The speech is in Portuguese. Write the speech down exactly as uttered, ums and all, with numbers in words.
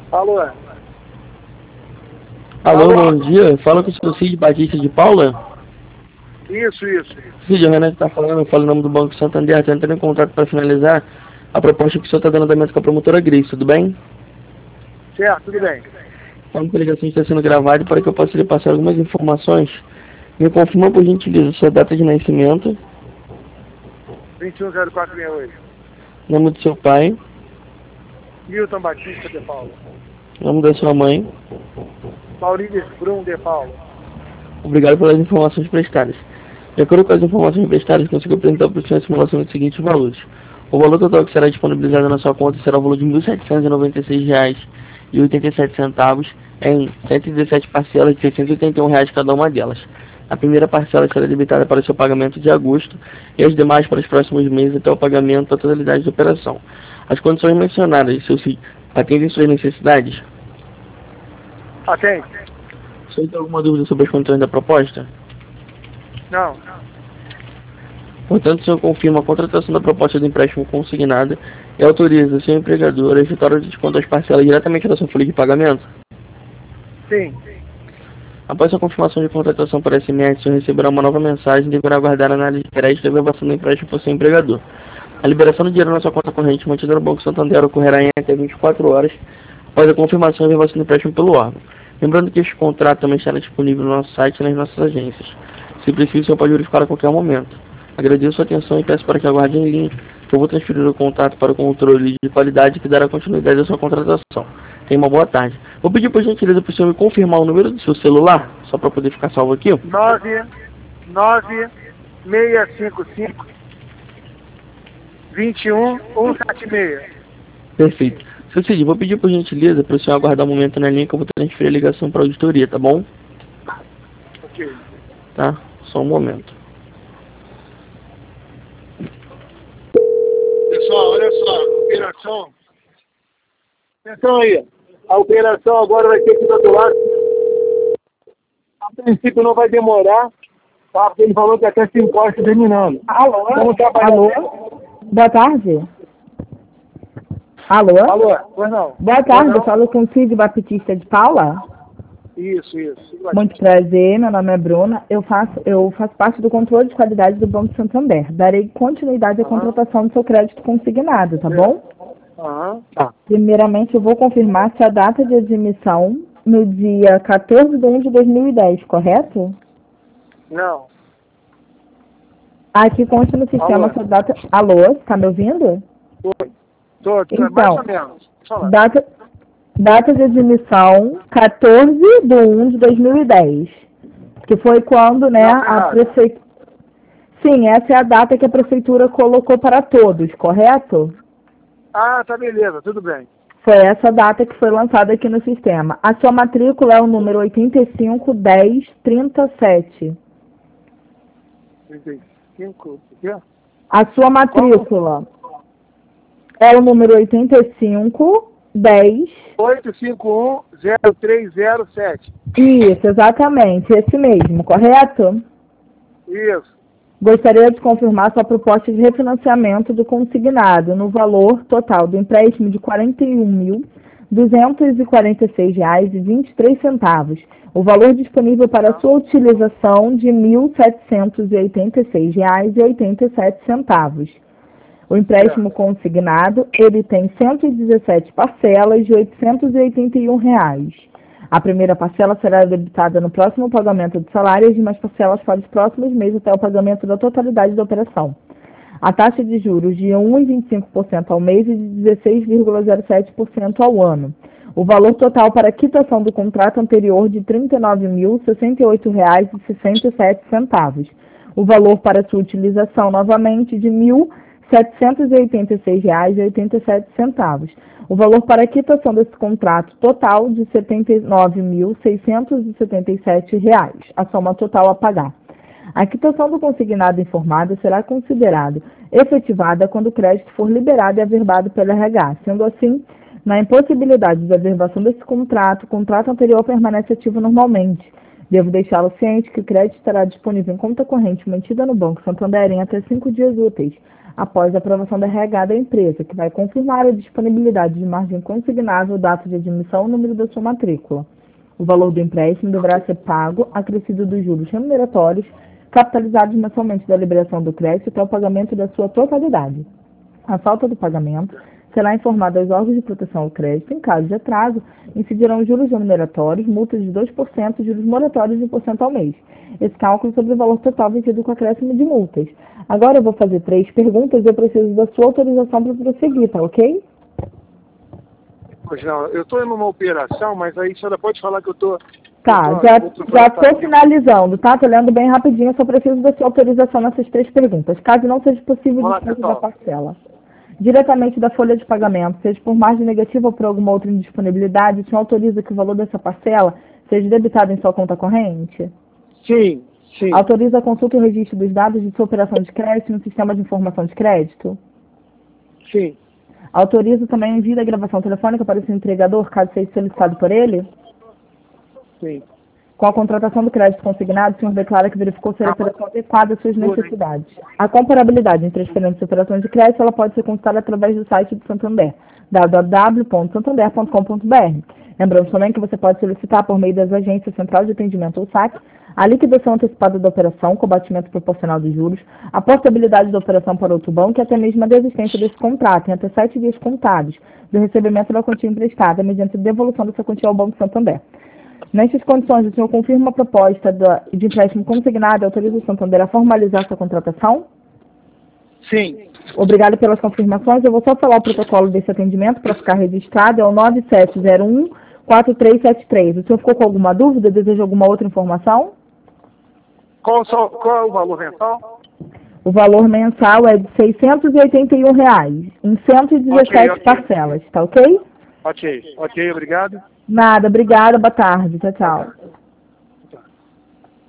Alô? Alô, bom dia. Fala com o seu Cid Batista de Paula. Isso, isso. Cid, o Renan está falando, eu falo em nome do Banco Santander, estou entrando em contato para finalizar a proposta que o senhor está dando andamento com a promotora Gris, tudo bem? Certo, tudo bem. Falando que a ligação está sendo gravada para que eu possa lhe passar algumas informações. Me confirma, por gentileza, sua data de nascimento, vinte e um zero quatro sessenta e oito. nome do seu pai, Milton Batista de Paula. nome da sua mãe. Maurício Brum de Paula. Obrigado pelas informações prestadas. De acordo com as informações prestadas, consigo apresentar para o senhor a simulação dos seguintes valores. O valor total que será disponibilizado na sua conta será o valor de mil setecentos e noventa e seis reais e oitenta e sete centavos em cento e dezessete parcelas de seiscentos e oitenta e um reais cada uma delas. A primeira parcela será debitada para o seu pagamento de agosto e as demais para os próximos meses até o pagamento da totalidade da operação. As condições mencionadas, seu Cid, atendem suas necessidades? Atende? O senhor tem alguma dúvida sobre as condições da proposta? Não. Portanto, o senhor confirma a contratação da proposta de empréstimo consignada e autoriza o seu empregador a efetuar o desconto das parcelas diretamente da sua folha de pagamento? Sim. Após a confirmação de contratação por S M S, o senhor receberá uma nova mensagem e deverá aguardar a análise de crédito e a averbação do empréstimo por seu empregador. A liberação do dinheiro na sua conta corrente mantida no Banco Santander ocorrerá em até vinte e quatro horas após a confirmação e averbação do empréstimo pelo órgão. Lembrando que este contrato também estará disponível no nosso site e nas nossas agências. Se preciso, o senhor pode verificar a qualquer momento. Agradeço a atenção e peço para que aguarde em linha, que eu vou transferir o contato para o controle de qualidade que dará continuidade à sua contratação. Tenha uma boa tarde. Vou pedir por gentileza para o senhor me confirmar o número do seu celular, só para poder ficar salvo aqui. nove nove seis cinco cinco dois um um sete seis. Perfeito. Seu Cid, vou pedir por gentileza para o senhor aguardar um momento na linha que eu vou transferir a ligação para a auditoria, tá bom? Ok. Tá? Só um momento. Pessoal, olha só, operação. Atenção aí. A operação agora vai ter que ir do outro lado. A princípio não vai demorar, tá? Porque ele falou que até se encosta terminando. Alô? Vamos trabalhar. Alô? Boa tarde. Alô? Alô? Pois não. Boa tarde, eu falo com o Cid Batista de Paula. Isso, isso. Muito prazer, meu nome é Bruna. Eu faço, eu faço parte do controle de qualidade do Banco Santander. Darei continuidade à Aham. contratação do seu crédito consignado, tá bom? Aham. Tá. Primeiramente, eu vou confirmar se a data de admissão no dia quatorze de um de dois mil e dez, correto? Não. Aqui consta no sistema Alô? sua data... Alô, está me ouvindo? Oi. Tô, tô, Então, mais ou menos. Fala. Data, data de admissão quatorze de um de dois mil e dez, que foi quando, né, Não, tá a errado. prefeitura... Sim, essa é a data que a prefeitura colocou para todos, correto? Ah, tá, beleza, tudo bem. Foi essa data que foi lançada aqui no sistema. A sua matrícula é o número oitenta e cinco dez trinta e sete. trinta e cinco, o quê? A sua matrícula é o número oitenta e cinco dez. oito cinco um zero três zero sete. Isso, exatamente, esse mesmo, correto? Isso. Gostaria de confirmar sua proposta de refinanciamento do consignado no valor total do empréstimo de quarenta e um mil duzentos e quarenta e seis reais e vinte e três centavos. O valor disponível para sua utilização de mil setecentos e oitenta e seis reais e oitenta e sete centavos. O empréstimo consignado, ele tem cento e dezessete parcelas de oitocentos e oitenta e um reais. A primeira parcela será debitada no próximo pagamento do salário e as demais parcelas para os próximos meses até o pagamento da totalidade da operação. A taxa de juros de um vírgula vinte e cinco por cento ao mês e de dezesseis vírgula zero sete por cento ao ano. O valor total para a quitação do contrato anterior de trinta e nove mil sessenta e oito reais e sessenta e sete centavos. O valor para sua utilização novamente de mil setecentos e oitenta e seis reais e oitenta e sete centavos. O valor para a quitação desse contrato total de setenta e nove mil seiscentos e setenta e sete reais, a soma total a pagar. A quitação do consignado informado será considerada efetivada quando o crédito for liberado e averbado pelo R H. Sendo assim, na impossibilidade de averbação desse contrato, o contrato anterior permanece ativo normalmente, Devo deixá-lo ciente que o crédito estará disponível em conta corrente mantida no Banco Santander em até cinco dias úteis, após a aprovação da R H da empresa, que vai confirmar a disponibilidade de margem consignável, data de admissão e número da sua matrícula. O valor do empréstimo deverá ser pago, acrescido dos juros remuneratórios, capitalizados mensalmente da liberação do crédito até o pagamento da sua totalidade. A falta do pagamento será informada aos órgãos de proteção ao crédito. Em caso de atraso, incidirão juros remuneratórios, multas de dois por cento e juros moratórios de um por cento ao mês. Esse cálculo sobre o valor total vencido com acréscimo de multas. Agora eu vou fazer três perguntas e eu preciso da sua autorização para prosseguir, tá ok? Pois não, eu estou em uma operação, mas aí a senhora pode falar que eu estou... Tá, já já estou finalizando, tá? Estou lendo bem rapidinho, eu só preciso da sua autorização nessas três perguntas. Caso não seja possível, desconto da parcela. Diretamente da folha de pagamento, seja por margem negativa ou por alguma outra indisponibilidade, o senhor autoriza que o valor dessa parcela seja debitado em sua conta corrente? Sim, sim. Autoriza a consulta e o registro dos dados de sua operação de crédito no sistema de informação de crédito? Sim. Autoriza também o envio da gravação telefônica para o seu entregador, caso seja solicitado por ele? Sim. Com a contratação do crédito consignado, o senhor declara que verificou ser a operação adequada às suas necessidades. A comparabilidade entre as diferentes operações de crédito ela pode ser consultada através do site do Santander, w w w ponto santander ponto com ponto b r. Lembrando também que você pode solicitar por meio das agências Central de Atendimento ou S A C a liquidação antecipada da operação, o combatimento proporcional dos juros, a portabilidade da operação para outro banco e até mesmo a desistência desse contrato em até sete dias contados do recebimento da quantia emprestada mediante devolução dessa quantia ao Banco Santander. Nessas condições, o senhor confirma uma proposta de empréstimo consignado e autoriza o Santander a formalizar essa contratação? Sim. Obrigada pelas confirmações. Eu vou só falar o protocolo desse atendimento para ficar registrado. É o nove sete zero um, quatro três sete três. O senhor ficou com alguma dúvida? Deseja alguma outra informação? Qual, só, qual é o valor mensal? O valor mensal é de seiscentos e oitenta e um reais, em cento e dezessete okay, okay. parcelas. Tá ok? Ok, ok, obrigado. Nada, obrigada. Boa tarde. Tchau, tchau.